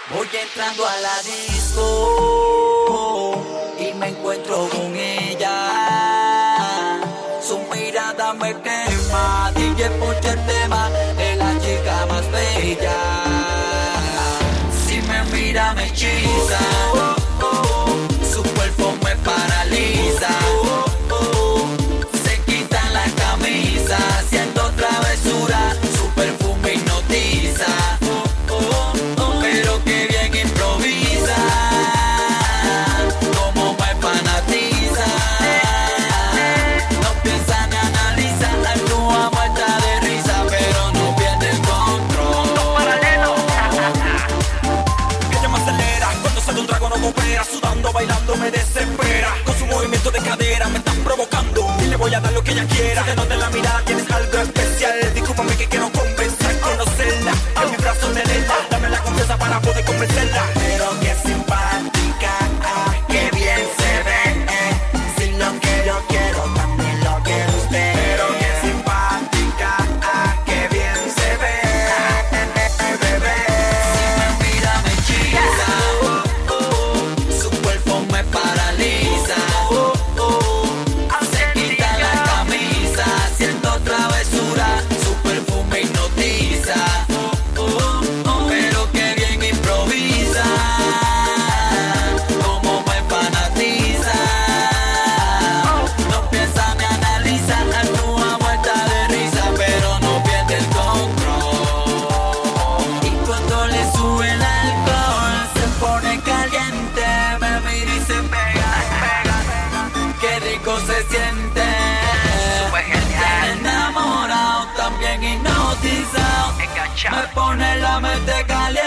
Voy entrando a la disco y me encuentro con ella. Su mirada me quema, DJ ponche el tema de la chica más bella. Si me mira me hechiza, su cuerpo me paraliza. Se quita la camisa, haciendo travesura, su perfume hipnotiza. Pero que bien improvisa, como me fanatiza. No piensa ni analiza, actúa muerta de risa, pero no pierde el control. Ella me acelera, cuando sale un trago no coopera. Sudando, bailando me desespera. Con su movimiento de cadera me están provocando y le voy a dar lo que ella quiera. Se te nota en la mirada, tienes algo especial. Discúlpame que quiero convencer, conocerla. En mi brazo tenerla, dame la confianza para poder convencerla. Pero qué simpática, qué bien se ve. Si lo que yo quiero, también lo quiere usted. Pero qué simpática, qué bien se ve, bebé. Si me mira me hechiza, su cuerpo me paraliza. Se quita la camisa, haciendo travesura, su perfume hipnotiza. Pero que bien improvisa, como me fanatiza. No piensa ni analiza, actúa muerta de risa, pero no pierde el control. Y cuando le sube el alcohol, se pone caliente, me mira y se pega. Qué rico se siente, tan enamorado, también hipnotizado. Me pone la mente caliente.